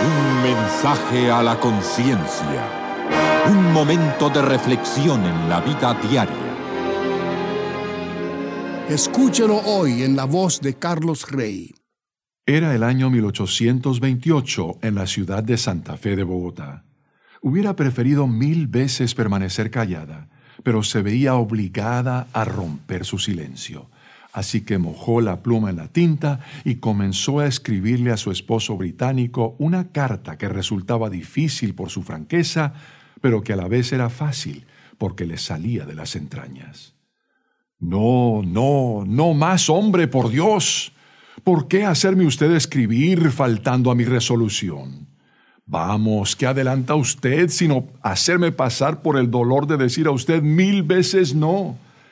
Un mensaje a la conciencia. Un momento de reflexión en la vida diaria. Escúchelo hoy en la voz de Carlos Rey. Era el año 1828 en la ciudad de Santa Fe de Bogotá. Hubiera preferido 1000 veces permanecer callada, pero se veía obligada a romper su silencio. Así que mojó la pluma en la tinta y comenzó a escribirle a su esposo británico una carta que resultaba difícil por su franqueza, pero que a la vez era fácil porque le salía de las entrañas. No más, hombre, por Dios. ¿Por qué hacerme usted escribir faltando a mi resolución? Vamos, ¿qué adelanta usted sino hacerme pasar por el dolor de decir a usted 1000 veces no?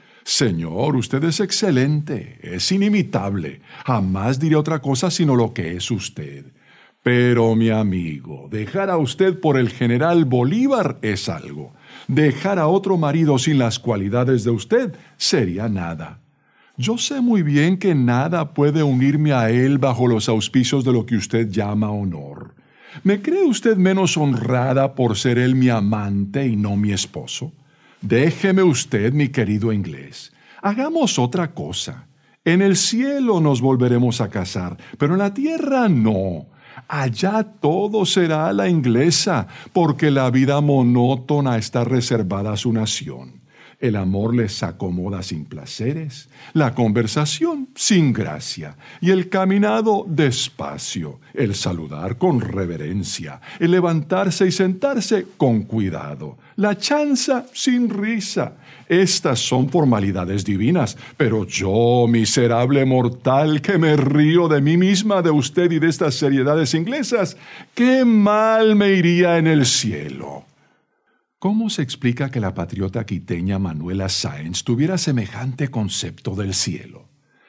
Señor, usted es excelente, es inimitable. Jamás diré otra cosa sino lo que es usted. Pero, mi amigo, dejar a usted por el general Bolívar es algo. Dejar a otro marido sin las cualidades de usted sería nada. Yo sé muy bien que nada puede unirme a él bajo los auspicios de lo que usted llama honor. ¿Me cree usted menos honrada por ser él mi amante y no mi esposo? Déjeme usted, mi querido inglés. Hagamos otra cosa. En el cielo nos volveremos a casar, pero en la tierra no. Allá todo será a la inglesa, porque la vida monótona está reservada a su nación. El amor les acomoda sin placeres, la conversación sin gracia, y el caminado despacio, el saludar con reverencia, el levantarse y sentarse con cuidado, la chanza sin risa. Estas son formalidades divinas, pero yo, miserable mortal, que me río de mí misma, de usted y de estas seriedades inglesas, ¿qué mal me iría en el cielo? ¿Cómo se explica que la patriota quiteña Manuela Sáenz tuviera semejante concepto del cielo?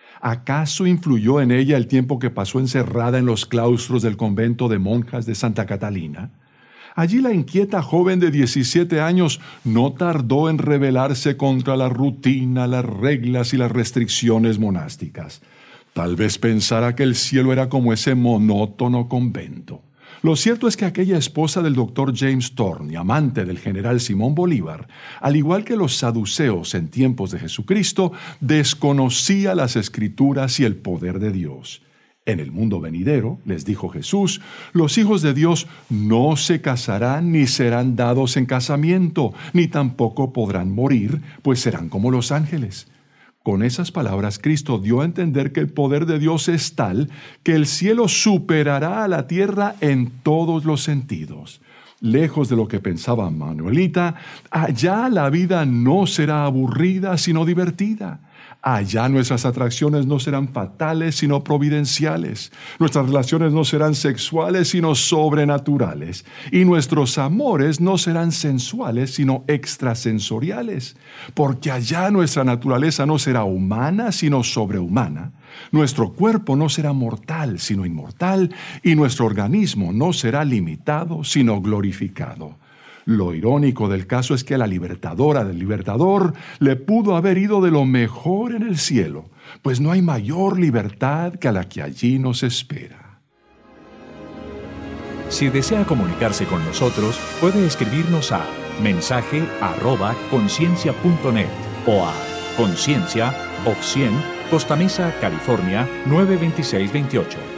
¿Acaso influyó en ella el tiempo que pasó encerrada en los claustros del convento de monjas de Santa Catalina? Allí la inquieta joven de 17 años no tardó en rebelarse contra la rutina, las reglas y las restricciones monásticas. Tal vez pensara que el cielo era como ese monótono convento. Lo cierto es que aquella esposa del doctor James Thorne y amante del general Simón Bolívar, al igual que los saduceos en tiempos de Jesucristo, desconocía las Escrituras y el poder de Dios. En el mundo venidero, les dijo Jesús, los hijos de Dios no se casarán ni serán dados en casamiento, ni tampoco podrán morir, pues serán como los ángeles. Con esas palabras, Cristo dio a entender que el poder de Dios es tal que el cielo superará a la tierra en todos los sentidos. Lejos de lo que pensaba Manuelita, allá la vida no será aburrida, sino divertida. Allá nuestras atracciones no serán fatales, sino providenciales. Nuestras relaciones no serán sexuales, sino sobrenaturales. Y nuestros amores no serán sensuales, sino extrasensoriales. Porque allá nuestra naturaleza no será humana, sino sobrehumana. Nuestro cuerpo no será mortal, sino inmortal. Y nuestro organismo no será limitado, sino glorificado. Lo irónico del caso es que la libertadora del libertador le pudo haber ido de lo mejor en el cielo, pues no hay mayor libertad que la que allí nos espera. Si desea comunicarse con nosotros, puede escribirnos a mensaje@conciencia.net o a Conciencia, Oc 100, Costa Mesa, California 92628.